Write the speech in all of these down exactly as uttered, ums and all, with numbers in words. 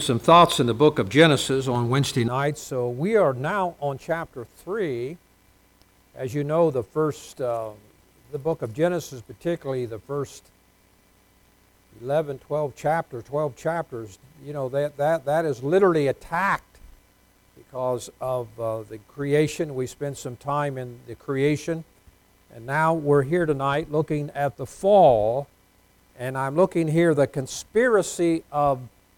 Some thoughts in the book of Genesis on Wednesday night. So we are now on chapter three. As you know, the first, uh, the book of Genesis, particularly the first eleven, twelve chapters, twelve chapters, you know, that, that, that is literally attacked because of uh, the creation. We spent some time in the creation. And now we're here tonight looking at the fall. And I'm looking here the conspiracy of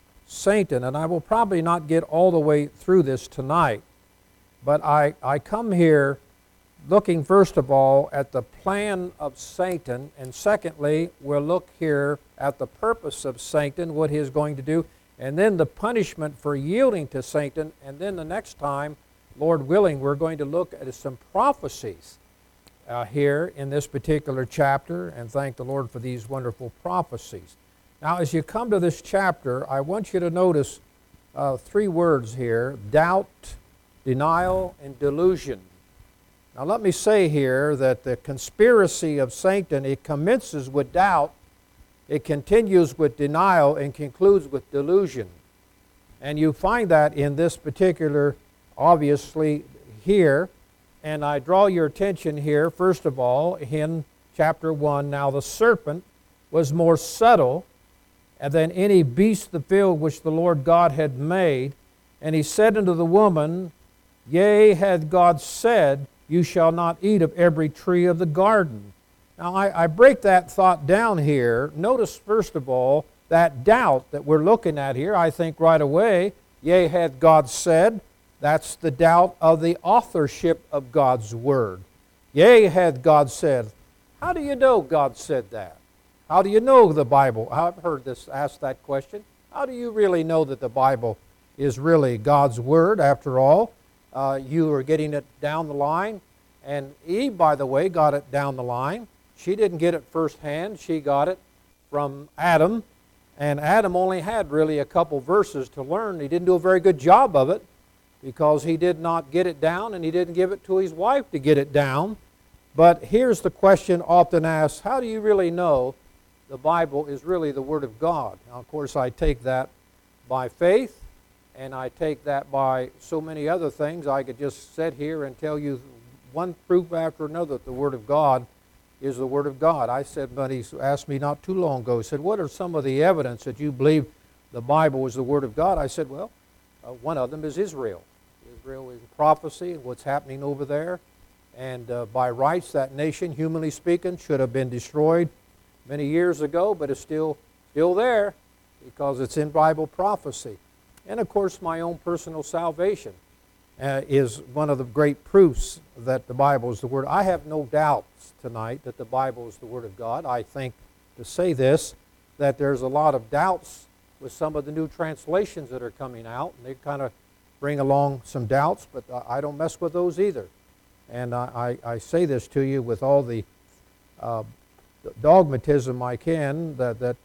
Satan, and I will probably not get all the way through this tonight, but I, I come here looking first of all at the plan of Satan, and secondly we'll look here at the purpose of Satan, what he is going to do, and then the punishment for yielding to Satan, and then the next time, Lord willing, we're going to look at some prophecies uh, here in this particular chapter, and thank the Lord for these wonderful prophecies. Now, as you come to this chapter, I want you to notice uh, three words here: doubt, denial, and delusion. Now, let me say here that the conspiracy of Satan, it commences with doubt, it continues with denial, and concludes with delusion. And you find that in this particular, obviously, here. And I draw your attention here, first of all, in chapter one. Now, the serpent was more subtle than any beast of the field which the Lord God had made. And he said unto the woman, Yea, hath God said, You shall not eat of every tree of the garden. Now I, I break that thought down here. Notice first of all, that doubt that we're looking at here, I think right away, Yea, hath God said, that's the doubt of the authorship of God's Word. Yea, hath God said. How do you know God said that? How do you know the Bible? I've heard this asked that question. How do you really know that the Bible is really God's Word after all? Uh, you are getting it down the line. And Eve, by the way, got it down the line. She didn't get it firsthand. She got it from Adam. And Adam only had really a couple verses to learn. He didn't do a very good job of it because he did not get it down, and he didn't give it to his wife to get it down. But here's the question often asked: how do you really know the Bible is really the Word of God? Now, of course, I take that by faith, and I take that by so many other things. I could just sit here and tell you one proof after another that the Word of God is the Word of God. I said, but he asked me not too long ago, he said, what are some of the evidence that you believe the Bible is the Word of God? I said, well, uh, one of them is Israel. Israel is prophecy, what's happening over there. And uh, by rights, that nation, humanly speaking, should have been destroyed many years ago, but it's still, still there because it's in Bible prophecy. And of course, my own personal salvation uh, is one of the great proofs that the Bible is the Word. I have no doubts tonight that the Bible is the Word of God. I think, to say this, that there's a lot of doubts with some of the new translations that are coming out, and they kind of bring along some doubts, but I don't mess with those either. And I, I, I say this to you with all the uh, dogmatism I can, that, that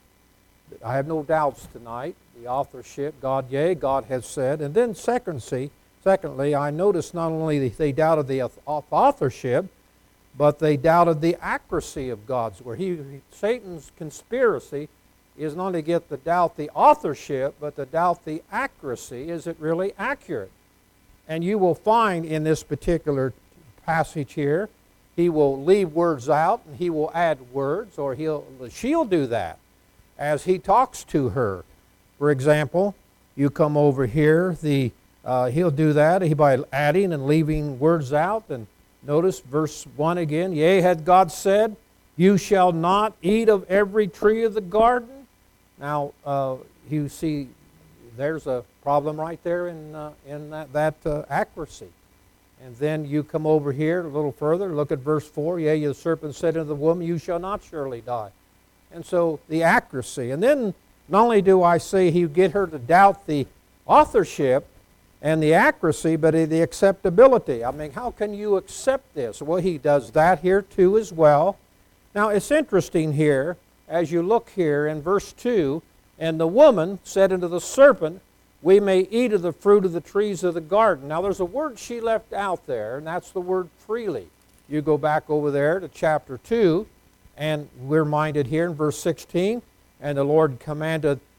I have no doubts tonight. The authorship, God, yea, God has said. And then secondly, secondly, I notice not only they doubted the authorship, but they doubted the accuracy of God's Word. He, Satan's conspiracy is not to get the doubt the authorship, but to doubt the accuracy. Is it really accurate? And you will find in this particular passage here, he will leave words out and he will add words, or he'll she'll do that as he talks to her. For example, you come over here, the uh, he'll do that he by adding and leaving words out. And notice verse one again, Yea, hath God said, You shall not eat of every tree of the garden. Now, uh, you see, there's a problem right there in, uh, in that, that uh, accuracy. And then you come over here a little further, look at verse four. Yea, the serpent said unto the woman, You shall not surely die. And so the accuracy. And then not only do I say he get her to doubt the authorship and the accuracy, but the acceptability. I mean, how can you accept this? Well, he does that here too as well. Now, it's interesting here, as you look here in verse two, and the woman said unto the serpent, We may eat of the fruit of the trees of the garden. Now there's a word she left out there, and that's the word freely. You go back over there to chapter two, and we're reminded here in verse sixteen, and the Lord commanded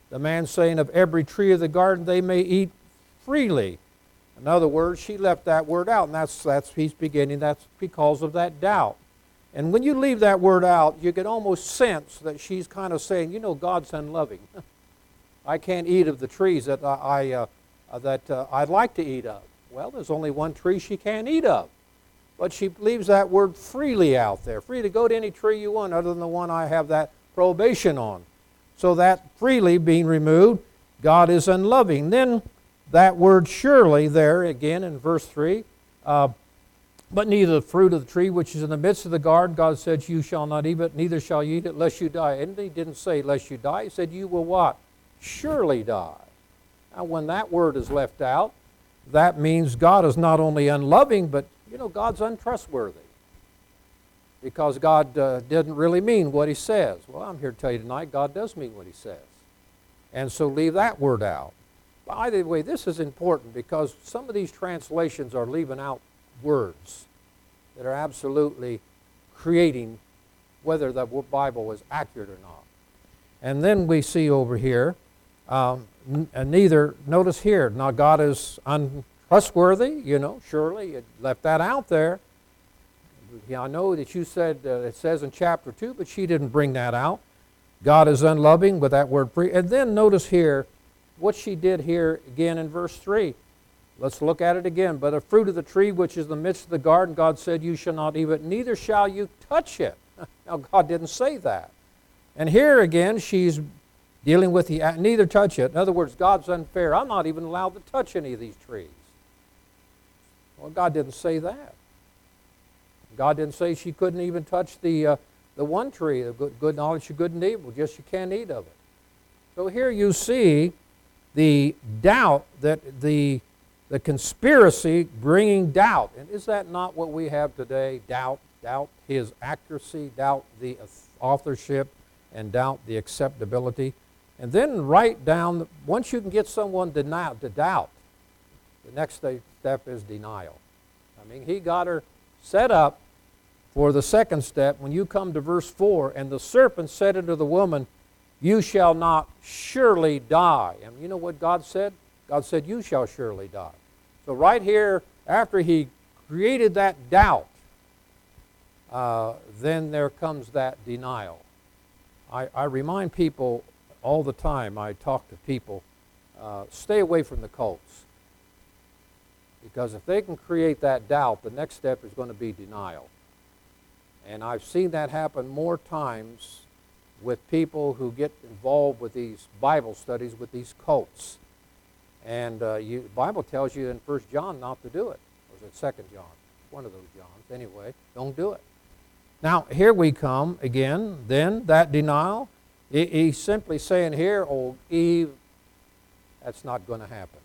The man saying, of every tree of the garden they may eat freely. In other words, she left that word out, and that's, that's he's beginning, that's because of that doubt. And when you leave that word out, you can almost sense that she's kind of saying, you know, God's unloving. I can't eat of the trees that I, I uh, that uh, I'd like to eat of. Well, there's only one tree she can't eat of. But she leaves that word freely out there. Free to go to any tree you want other than the one I have that prohibition on. So that freely being removed, God is unloving. Then that word surely there again in verse three, uh, but neither the fruit of the tree which is in the midst of the garden, God said, you shall not eat it, neither shall you eat it, lest you die. And he didn't say, lest you die. He said, you will what? Surely die. Now, when that word is left out, that means God is not only unloving, but, you know, God's untrustworthy. Because God uh, didn't really mean what he says. Well, I'm here to tell you tonight, God does mean what he says. And so leave that word out. By the way, this is important because some of these translations are leaving out words that are absolutely creating whether the Bible is accurate or not. And then we see over here, um, n- neither, notice here, now God is untrustworthy, you know, surely, it left that out there. Yeah, I know that you said, uh, it says in chapter two, but she didn't bring that out. God is unloving with that word free. And then notice here, what she did here again in verse three. Let's look at it again. But the fruit of the tree which is in the midst of the garden, God said, you shall not eat it, neither shall you touch it. Now, God didn't say that. And here again, she's dealing with the, neither touch it. In other words, God's unfair. I'm not even allowed to touch any of these trees. Well, God didn't say that. God didn't say she couldn't even touch the, uh, the one tree, the good, good knowledge of good and evil, just you can't eat of it. So here you see the doubt that the The conspiracy bringing doubt. And is that not what we have today? Doubt, doubt his accuracy, doubt the authorship, and doubt the acceptability. And then write down, once you can get someone to doubt, the next step is denial. I mean, he got her set up for the second step. When you come to verse four, and the serpent said unto the woman, you shall not surely die. And you know what God said? God said, you shall surely die. So right here, after he created that doubt, uh, then there comes that denial. I, I remind people all the time, I talk to people, uh, stay away from the cults. Because if they can create that doubt, the next step is going to be denial. And I've seen that happen more times with people who get involved with these Bible studies, with these cults. And uh, you, the Bible tells you in First John not to do it. Or is it Second John? One of those Johns. Anyway, don't do it. Now, here we come again. Then, that denial. He, he's simply saying here, oh, Eve, that's not going to happen.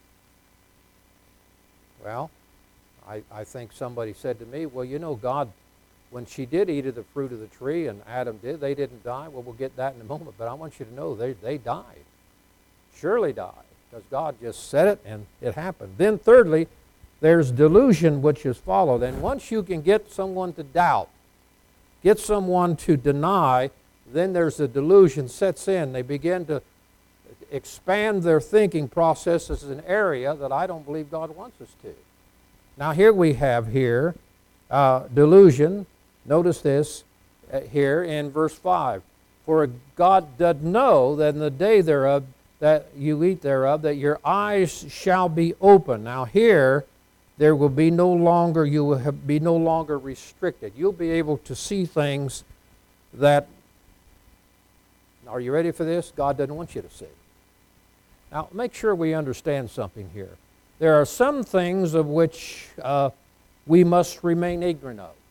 Well, I, I think somebody said to me, well, you know, God, when she did eat of the fruit of the tree and Adam did, they didn't die. Well, we'll get that in a moment. But I want you to know they, they died. Surely died. Because God just said it and it happened. Then thirdly, there's delusion which is followed. And once you can get someone to doubt, get someone to deny, then there's a delusion sets in. They begin to expand their thinking processes in an area that I don't believe God wants us to. Now here we have here uh, delusion. Notice this uh, here in verse five. For God doth know that in the day thereof that you eat thereof, that your eyes shall be open. Now here, there will be no longer, you will have, be no longer restricted. You'll be able to see things that, are you ready for this? God doesn't want you to see. Now, make sure we understand something here. There are some things of which uh, we must remain ignorant of.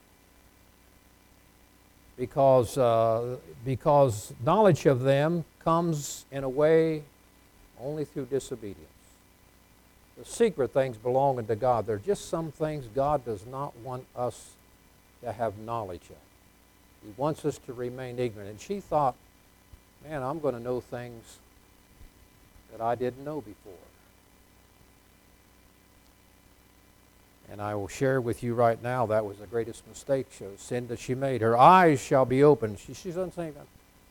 Because, uh, because knowledge of them comes in a way only through disobedience. The secret things belonging to God. There are just some things God does not want us to have knowledge of. He wants us to remain ignorant. And she thought, man, I'm going to know things that I didn't know before. And I will share with you right now, that was the greatest mistake, sin that she made. Her eyes shall be opened. She, she doesn't say that.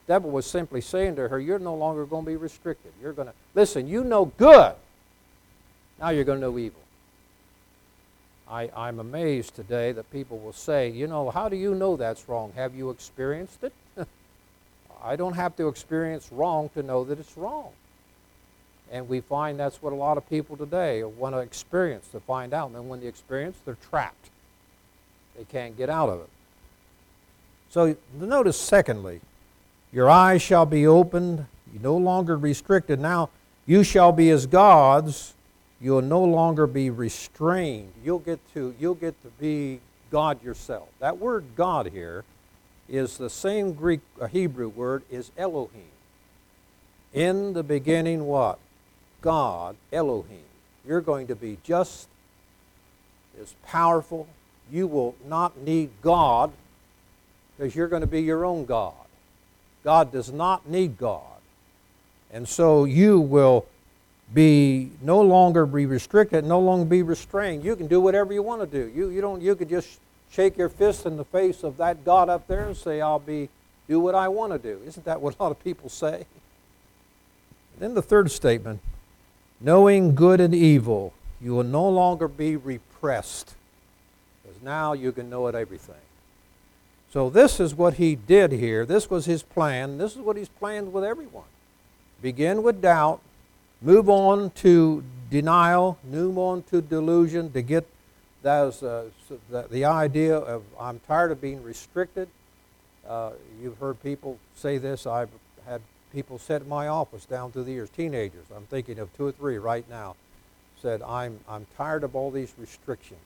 devil was simply saying to her, you're no longer going to be restricted. You're going to, listen, you know good. Now you're going to know evil. I, I'm amazed today that people will say, you know, how do you know that's wrong? Have you experienced it? I don't have to experience wrong to know that it's wrong. And we find that's what a lot of people today want to experience to find out. And then when they experience, they're trapped. They can't get out of it. So notice, secondly, your eyes shall be opened. You're no longer restricted. Now you shall be as gods. You'll no longer be restrained. You'll get to, you'll get to be God yourself. That word God here is the same Greek, uh, Hebrew word is Elohim. In the beginning what? God, Elohim. You're going to be just as powerful. You will not need God because you're going to be your own God. God does not need God. And so you will be no longer be restricted, no longer be restrained. You can do whatever you want to do. You, you, don't, you could just shake your fist in the face of that God up there and say, I'll be, do what I want to do. Isn't that what a lot of people say? And then the third statement, knowing good and evil, you will no longer be repressed, because now you can know it everything. So this is what he did here. This was his plan. This is what he's planned with everyone. Begin with doubt, move on to denial, move on to delusion, to get those, uh, the, the idea of I'm tired of being restricted. Uh, you've heard people say this. I've had people sit in my office down through the years, teenagers. I'm thinking of two or three right now, said, I'm, I'm tired of all these restrictions.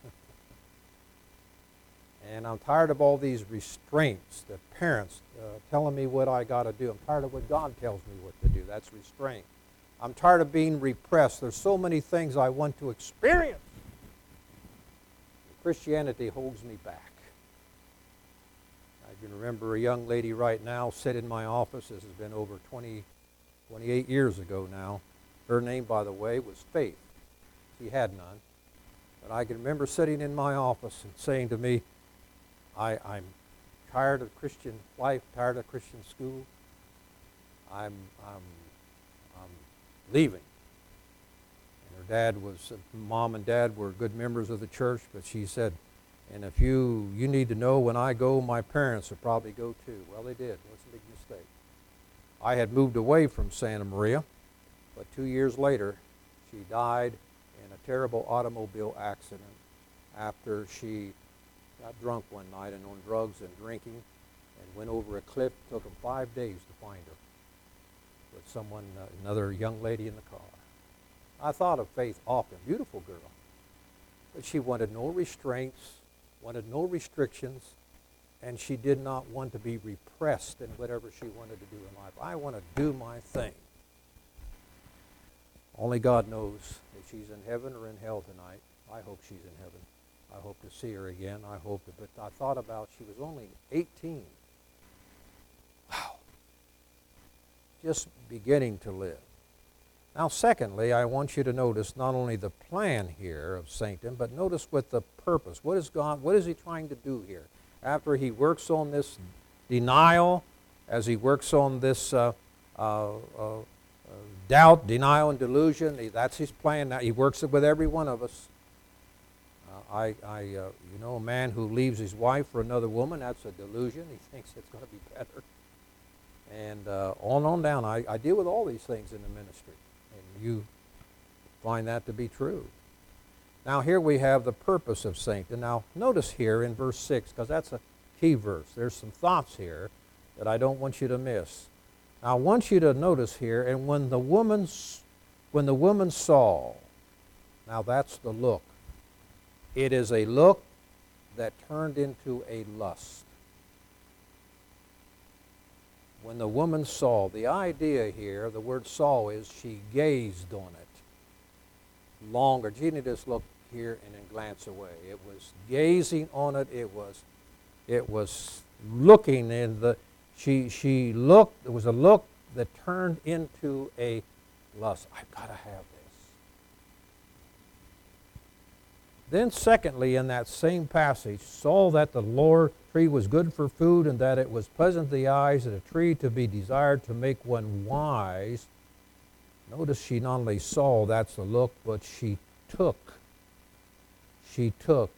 And I'm tired of all these restraints, the parents uh, telling me what I got to do. I'm tired of what God tells me what to do. That's restraint. I'm tired of being repressed. There's so many things I want to experience. Christianity holds me back. I can remember a young lady right now sit in my office. This has been over twenty, twenty-eight years ago now. Her name, by the way, was Faith. She had none. But I can remember sitting in my office and saying to me, I, I'm tired of Christian life, tired of Christian school. I'm, I'm, I'm leaving. And her dad was, mom and dad were good members of the church, but she said, and if you, you need to know when I go, my parents will probably go too. Well, they did. That's a big mistake. I had moved away from Santa Maria, but two years later, she died in a terrible automobile accident after she got drunk one night and on drugs and drinking and went over a cliff. It took them five days to find her with someone, uh, another young lady in the car. I thought of Faith often, beautiful girl, but she wanted no restraints, wanted no restrictions, and she did not want to be repressed in whatever she wanted to do in life. I want to do my thing. Only God knows if she's in heaven or in hell tonight. I hope she's in heaven. I hope to see her again. I hope to, but I thought about she was only eighteen. Wow. Just beginning to live. Now, secondly, I want you to notice not only the plan here of Satan, but notice what the purpose. What is God, what is he trying to do here? After he works on this denial, as he works on this uh, uh, uh, doubt, denial, and delusion, he, that's his plan. Now, he works it with every one of us. Uh, I, I uh, you know, a man who leaves his wife for another woman, that's a delusion. He thinks it's going to be better. And uh, on and on down. I, I deal with all these things in the ministry. And you find that to be true. Now here we have the purpose of Satan. Now notice here in verse six, because that's a key verse. There's some thoughts here that I don't want you to miss. Now I want you to notice here, and when the woman, when the woman saw, now that's the look. It is a look that turned into a lust. When the woman saw, the idea here, the word saw is she gazed on it longer. She didn't just look here and then glance away. It was gazing on it. It was, it was looking in the, she, she looked, it was a look that turned into a lust. I've got to have this. Then secondly, in that same passage, saw that the Lord tree was good for food, and that it was pleasant to the eyes, and a tree to be desired to make one wise. Notice she not only saw, that's the look, but she took. She took.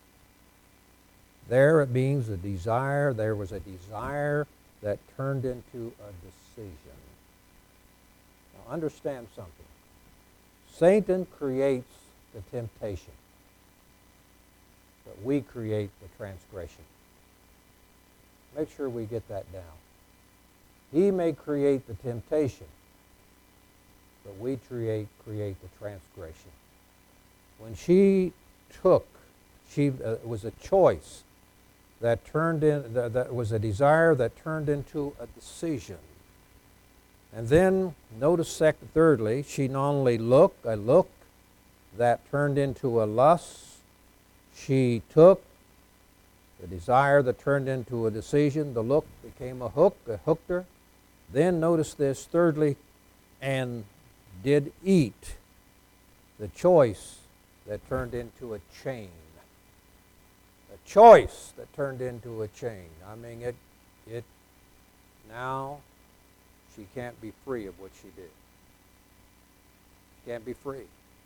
There it means a desire. There was a desire that turned into a decision. Now understand something. Satan creates the temptation, but we create the transgression. Make sure we get that down. He may create the temptation, but we create, create the transgression. When she took, she uh, it was a choice that turned in, that, that was a desire that turned into a decision. And then, notice second, thirdly, she not only looked, a look that turned into a lust. She took the desire that turned into a decision. The look became a hook, a hooked her. Then notice this, thirdly, and did eat. The choice that turned into a chain. A choice that turned into a chain. I mean, it, it, now she can't be free of what she did. She can't be free.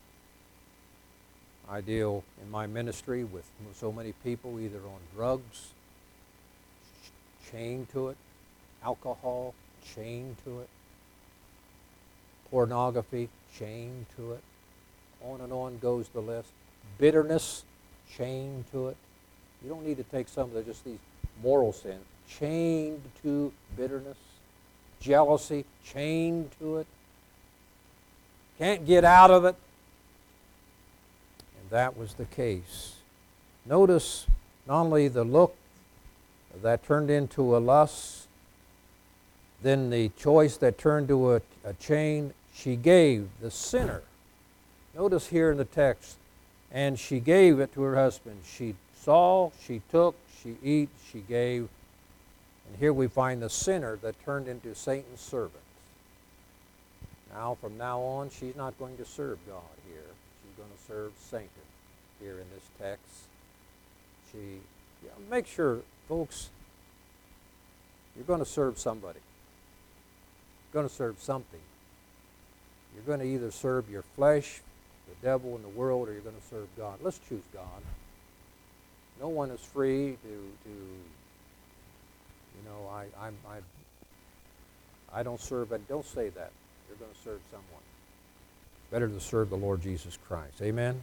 I deal in my ministry with so many people either on drugs, chained to it, alcohol, chained to it, pornography, chained to it. On and on goes the list. Bitterness, chained to it. You don't need to take some of the, just these moral sins. Chained to bitterness. Jealousy, chained to it. Can't get out of it. And that was the case. Notice not only the look that turned into a lust, then the choice that turned to a, a chain, she gave the sinner. Notice here in the text, and she gave it to her husband. She saw, she took, she eat, she gave. And here we find the sinner that turned into Satan's servant. Now, from now on, she's not going to serve God here. She's going to serve Satan here in this text. She, yeah, make sure, folks, you're going to serve somebody. You're going to serve something. You're going to either serve your flesh, the devil, and the world, or you're going to serve God. Let's choose God. No one is free to, to you know, I, I'm, I, I don't serve, but don't say that. You're going to serve someone. Better to serve the Lord Jesus Christ. Amen?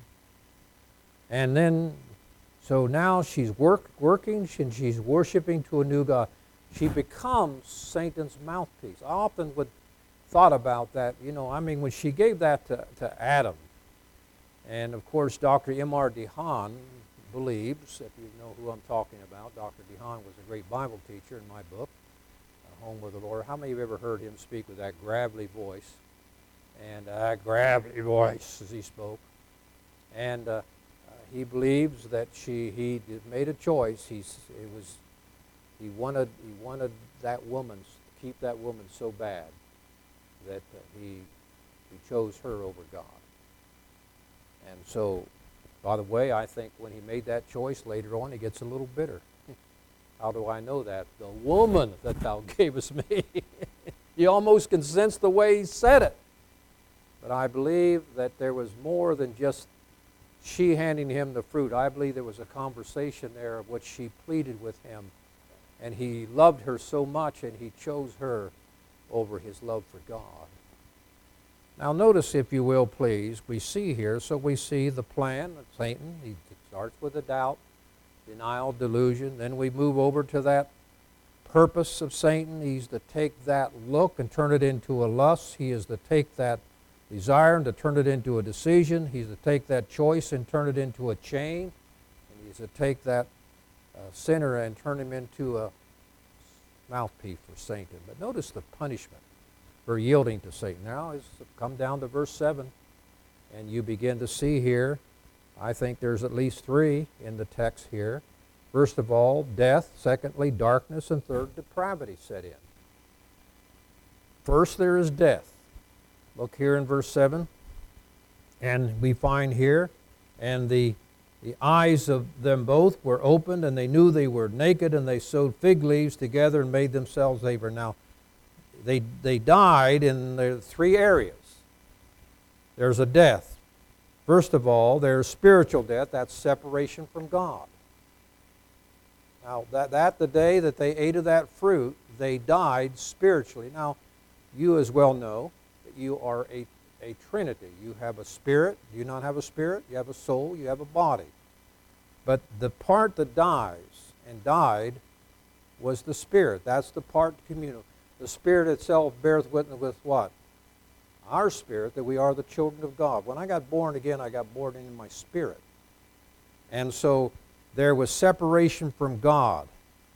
And then, so now she's work, working and she's worshiping to a new God. She becomes Satan's mouthpiece. I often would thought about that. You know, I mean, when she gave that to, to Adam, and of course, Doctor M R DeHaan believes, if you know who I'm talking about, Doctor DeHaan was a great Bible teacher in my book, Home with the Lord. How many of you have ever heard him speak with that gravelly voice? And that uh, gravelly voice as he spoke. And uh, uh, he believes that she he did, made a choice. He's it was he wanted he wanted that woman to keep that woman so bad that uh, he he chose her over God. And so, by the way, I think when he made that choice later on, he gets a little bitter. How do I know that? The woman that thou gavest me. You almost can sense the way he said it. But I believe that there was more than just she handing him the fruit. I believe there was a conversation there of what she pleaded with him. And he loved her so much, and he chose her over his love for God. Now notice, if you will, please, we see here, so we see the plan of Satan. He starts with a doubt, denial, delusion. Then we move over to that purpose of Satan. He's to take that look and turn it into a lust. He is to take that desire and to turn it into a decision. He's to take that choice and turn it into a chain. And he's to take that uh, sinner and turn him into a mouthpiece for Satan. But notice the punishment for yielding to Satan. Now, it's come down to verse seven, and you begin to see here, I think there's at least three in the text here. First of all, death. Secondly, darkness. And third, depravity set in. First, there is death. Look here in verse seven, and we find here, and the The eyes of them both were opened, and they knew they were naked, and they sewed fig leaves together and made themselves labor. Now, they, they died in the three areas. There's a death. First of all, there's spiritual death. That's separation from God. Now, that, that the day that they ate of that fruit, they died spiritually. Now, you as well know that you are a, a trinity. You have a spirit. Do you not have a spirit? You have a soul. You have a body. But the part that dies and died was the spirit. That's the part communal. The spirit itself bears witness with what? Our spirit, that we are the children of God. When I got born again, I got born into my spirit. And so there was separation from God.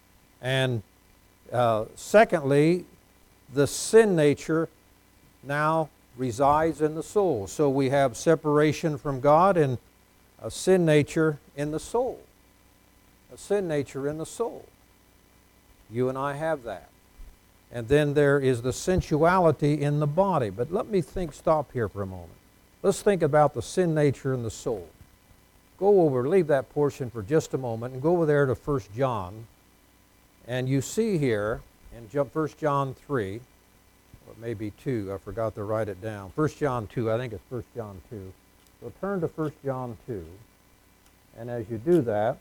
And uh, secondly, the sin nature now resides in the soul. So we have separation from God and a sin nature in the soul. A sin nature in the soul. You and I have that. And then there is the sensuality in the body. But let me think, stop here for a moment. Let's think about the sin nature in the soul. Go over, leave that portion for just a moment, and go over there to First John. And you see here in First John three, or maybe two, I forgot to write it down. First John two, I think it's First John two. So turn to First John two. And as you do that,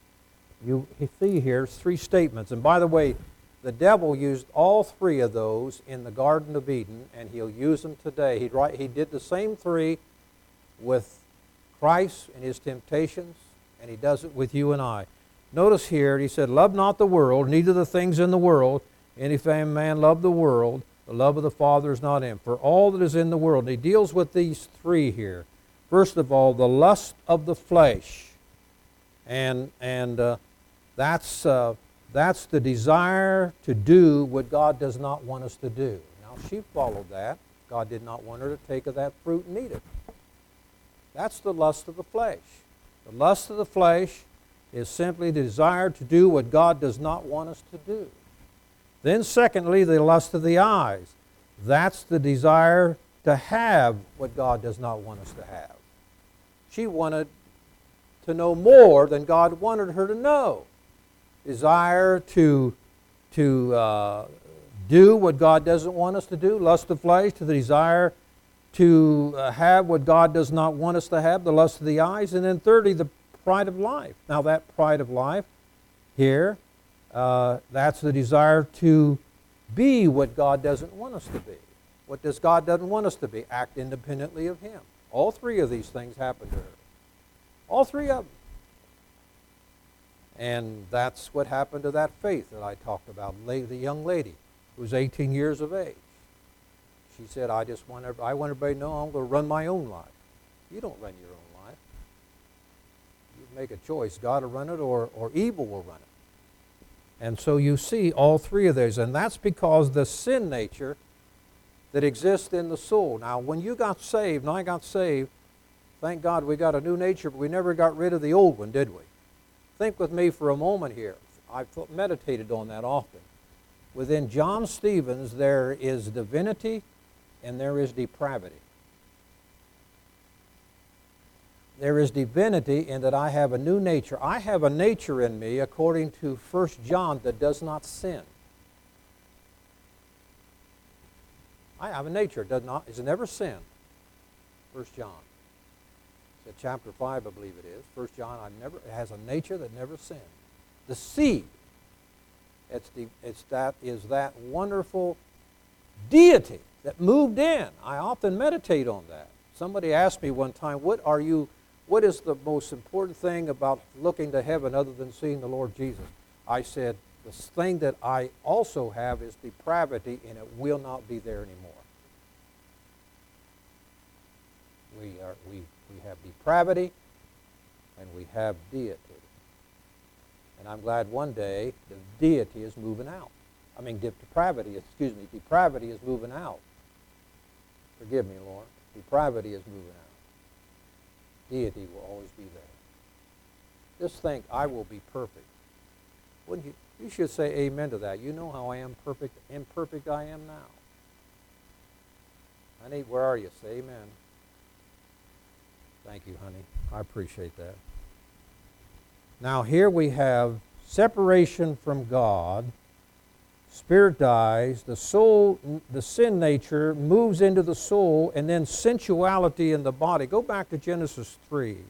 you see here three statements. And by the way, the devil used all three of those in the Garden of Eden, and he'll use them today. He'd write, he did the same three with Christ and his temptations, and he does it with you and I. Notice here, he said, love not the world, neither the things in the world. And if any man love the world, the love of the Father is not in him. For all that is in the world, and he deals with these three here. First of all, the lust of the flesh. And, and uh, that's... Uh, That's the desire to do what God does not want us to do. Now, she followed that. God did not want her to take of that fruit and eat it. That's the lust of the flesh. The lust of the flesh is simply the desire to do what God does not want us to do. Then secondly, the lust of the eyes. That's the desire to have what God does not want us to have. She wanted to know more than God wanted her to know. Desire to, to uh, do what God doesn't want us to do, lust of flesh, to the desire to uh, have what God does not want us to have, the lust of the eyes, and then thirdly, the pride of life. Now that pride of life here, uh, that's the desire to be what God doesn't want us to be. What does God doesn't want us to be? Act independently of Him. All three of these things happened to her. All three of them. And that's what happened to that faith that I talked about, the young lady who was eighteen years of age. She said, I just want everybody, I want everybody to know I'm going to run my own life. You don't run your own life. You make a choice. God will run it, or, or evil will run it. And so you see all three of those, and that's because the sin nature that exists in the soul. Now, when you got saved, and I got saved, thank God we got a new nature, but we never got rid of the old one, did we? Think with me for a moment here. I've meditated on that often. Within John Stevens, there is divinity and there is depravity. There is divinity in that I have a new nature. I have a nature in me, according to First John, that does not sin. I have a nature that does not, is never sinned. First John. Chapter five, I believe it is. First John, I never, it has a nature that never sinned. The seed, it's, the, it's that, is that wonderful deity that moved in. I often meditate on that. Somebody asked me one time, what are you, what is the most important thing about looking to heaven other than seeing the Lord Jesus? I said, the thing that I also have is depravity, and it will not be there anymore. We are, we We have depravity and we have deity. And I'm glad one day the deity is moving out. I mean, depravity, excuse me, depravity is moving out. Forgive me, Lord. Depravity is moving out. Deity will always be there. Just think, I will be perfect. Wouldn't you? You should say amen to that. You know how I am perfect, imperfect I am now. Honey, where are you? Say amen. Thank you, honey. I appreciate that. Now here we have separation from God, spirit dies, the soul, the sin nature moves into the soul, and then sensuality in the body. Go back to Genesis three.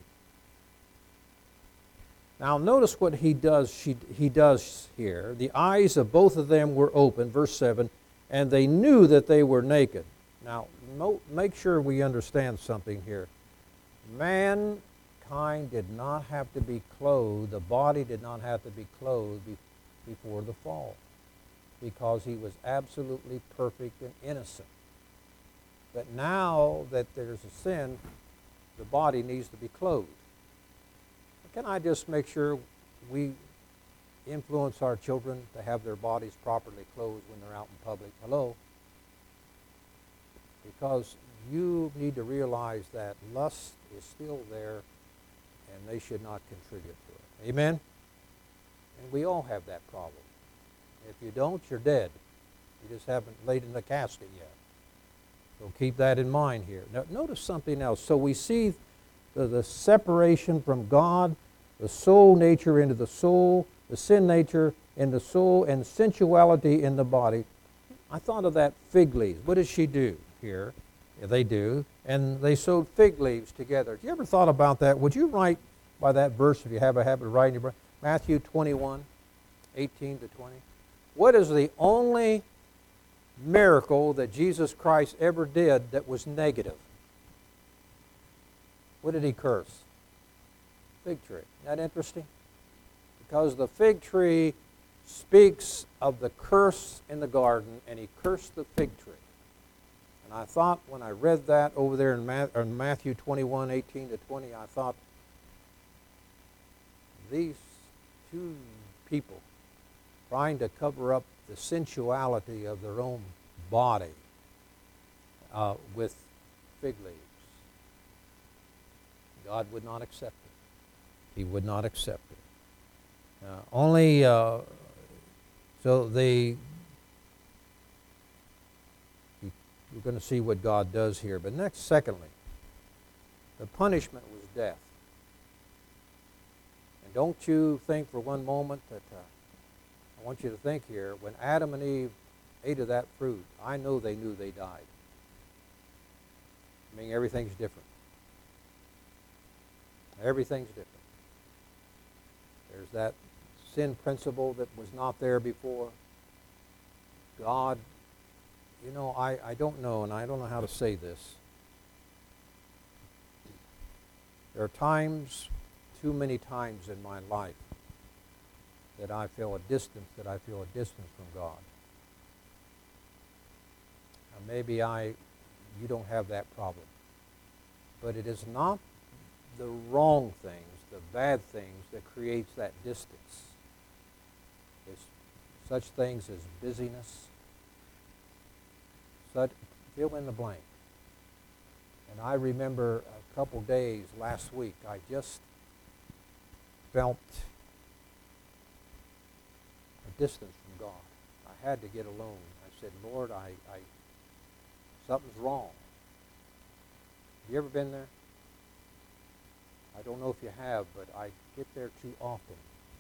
Now notice what he does, she, he does here. The eyes of both of them were open, verse seven, and they knew that they were naked. Now no, make sure we understand something here. Mankind did not have to be clothed, the body did not have to be clothed be, before the fall, because he was absolutely perfect and innocent. But now that there's a sin, the body needs to be clothed. Can I just make sure we influence our children to have their bodies properly clothed when they're out in public? Hello? Because you need to realize that lust is still there and they should not contribute to it. Amen? And we all have that problem. If you don't, you're dead. You just haven't laid in the casket yet. So keep that in mind here. Now, notice something else. So we see the, the separation from God, the soul nature into the soul, the sin nature in the soul, and sensuality in the body. I thought of that fig leaves. What does she do here? Yeah, they do. And they sewed fig leaves together. Have you ever thought about that? Would you write by that verse if you have a habit of writing? Matthew twenty-one, eighteen to twenty. What is the only miracle that Jesus Christ ever did that was negative? What did he curse? Fig tree. Isn't that interesting? Because the fig tree speaks of the curse in the garden, and he cursed the fig tree. And I thought when I read that over there in Matthew twenty-one, eighteen to twenty, I thought, these two people trying to cover up the sensuality of their own body uh, with fig leaves. God would not accept it. He would not accept it. Uh, only, uh, so they, we're going to see what God does here. But next, secondly, the punishment was death. And don't you think for one moment that, uh, I want you to think here, when Adam and Eve ate of that fruit, I know they knew they died. I mean, everything's different. Everything's different. There's that sin principle that was not there before. God, you know, I, I don't know, and I don't know how to say this. There are times, too many times in my life, that I feel a distance, that I feel a distance from God. Now maybe I, you don't have that problem. But it is not the wrong things, the bad things that creates that distance. It's such things as busyness, such, fill in the blank. And I remember a couple days last week, I just felt a distance from God. I had to get alone. I said, Lord, I, I something's wrong. Have you ever been there? I don't know if you have, but I get there too often.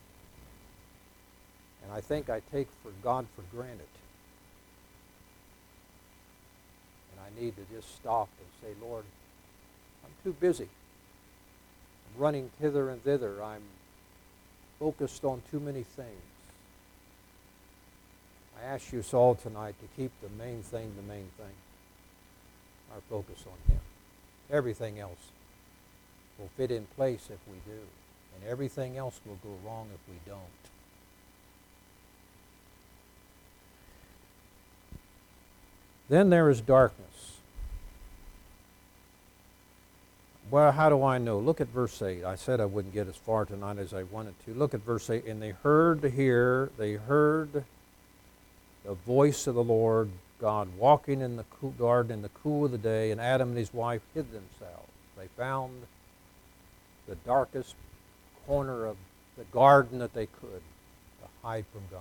And I think I take for God for granted. And I need to just stop and say, Lord, I'm too busy. I'm running hither and thither. I'm focused on too many things. I ask you all tonight to keep the main thing the main thing. Our focus on Him. Everything else will fit in place if we do. And everything else will go wrong if we don't. Then there is darkness. Well, how do I know? Look at verse eight. I said I wouldn't get as far tonight as I wanted to. Look at verse eight. And they heard here, they heard the voice of the Lord God walking in the garden in the cool of the day, and Adam and his wife hid themselves. They found the darkest corner of the garden that they could to hide from God.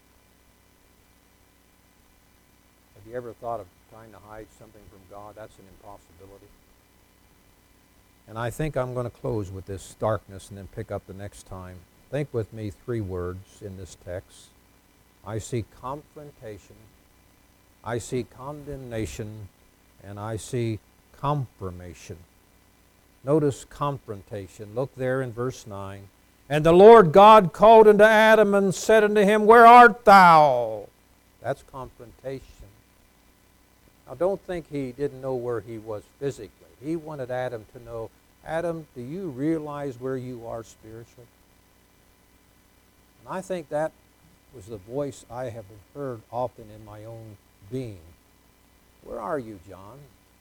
Have you ever thought of trying to hide something from God? That's an impossibility. And I think I'm going to close with this darkness and then pick up the next time Think with me three words in this text. I see confrontation, I see condemnation, and I see confirmation. Notice confrontation. Look there in verse nine. And the Lord God called unto Adam and said unto him, Where art thou? That's confrontation. Now don't think he didn't know where he was physically. He wanted Adam to know, Adam, do you realize where you are spiritually? And I think that was the voice I have heard often in my own being. Where are you, John?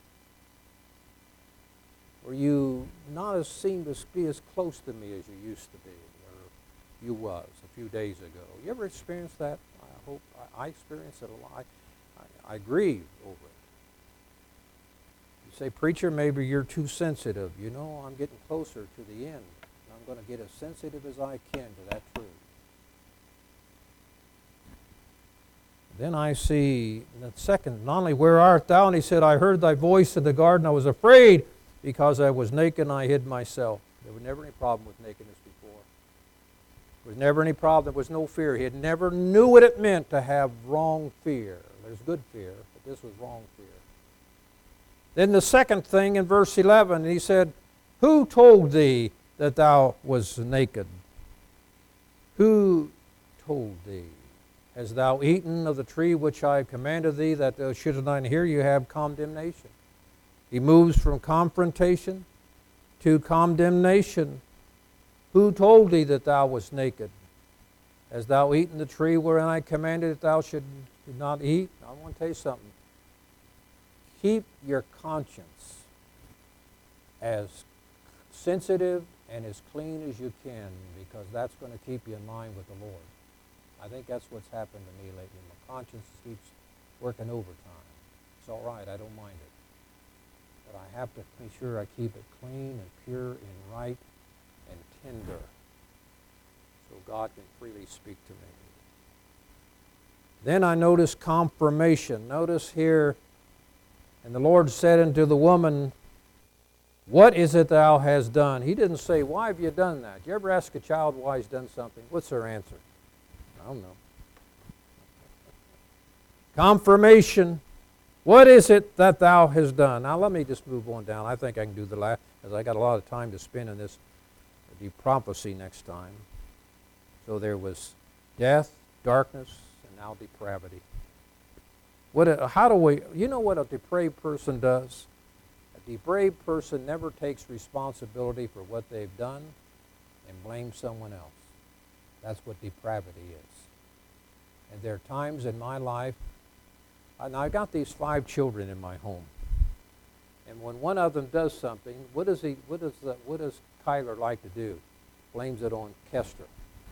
Where you not as seem to be as close to me as you used to be, or you was a few days ago. You ever experienced that? I hope I, I experienced it a lot. I, I, I grieve over it. You say, preacher, maybe you're too sensitive. You know, I'm getting closer to the end. And I'm going to get as sensitive as I can to that truth. Then I see the second, not only where art thou? And he said, I heard thy voice in the garden. I was afraid because I was naked and I hid myself. There was never any problem with nakedness before. There was never any problem. There was no fear. He had never knew what it meant to have wrong fear. There's good fear, but this was wrong fear. Then the second thing in verse eleven, he said, Who told thee that thou was naked? Who told thee? Hast thou eaten of the tree which I commanded thee that thou shouldest not? Here you have condemnation. He moves from confrontation to condemnation. Who told thee that thou wast naked? Hast thou eaten the tree wherein I commanded that thou should not eat? I want to tell you something. Keep your conscience as sensitive and as clean as you can, because that's going to keep you in line with the Lord. I think that's what's happened to me lately. My conscience keeps working overtime. It's all right. I don't mind it. But I have to make sure I keep it clean and pure and right and tender so God can freely speak to me. Then I notice confirmation. Notice here, and the Lord said unto the woman, What is it thou hast done? He didn't say, Why have you done that? You ever ask a child why he's done something? What's their answer? I don't know. Confirmation. What is it that thou hast done? Now let me just move on down. I think I can do the last, because I got a lot of time to spend in this the prophecy next time. So there was death, darkness, and now depravity. What? A, how do we? You know what a depraved person does? A depraved person never takes responsibility for what they've done and blames someone else. That's what depravity is. And there are times in my life, and I got these five children in my home, and when one of them does something, what does he? What does the, what does Kyler like to do? Blames it on Kester.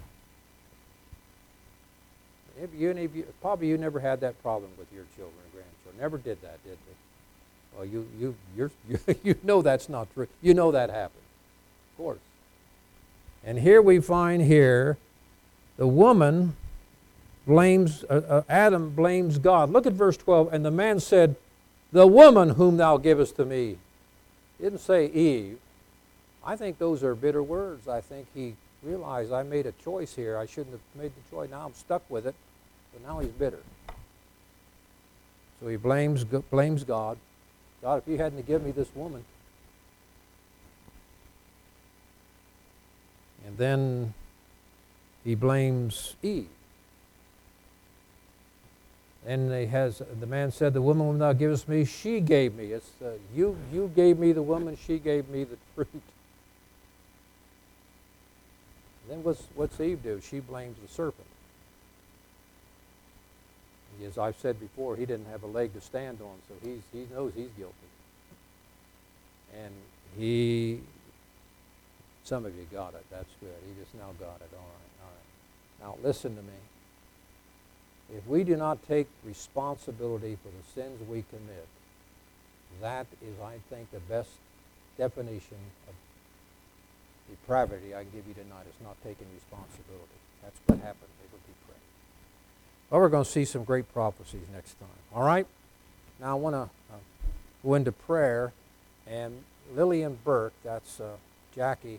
If you, if you, probably you never had that problem with your children and grandchildren. Never did that, did they? Well, you you you're, you you know that's not true. You know that happened, of course. And here we find here, the woman blames, uh, uh, Adam blames God. Look at verse twelve. And the man said, The woman whom thou givest to me. He didn't say Eve. I think those are bitter words. I think he realized I made a choice here. I shouldn't have made the choice. Now I'm stuck with it. But now he's bitter. So he blames, blames God. God, if you hadn't given me this woman. And then he blames Eve. And he has, the man said, The woman whom thou givest me, she gave me. It's uh, you, you gave me the woman, she gave me the fruit. Then what's, what's Eve do? She blames the serpent. As I've said before, he didn't have a leg to stand on, so he's, he knows he's guilty. And he, some of you got it. That's good. He just now got it. All right, all right. Now listen to me. If we do not take responsibility for the sins we commit, that is, I think, the best definition of depravity I can give you tonight. Is not taking responsibility. That's what happened. They were depraved. Well, we're going to see some great prophecies next time. All right? Now I want to uh, go into prayer. And Lillian Burke, that's uh, Jackie,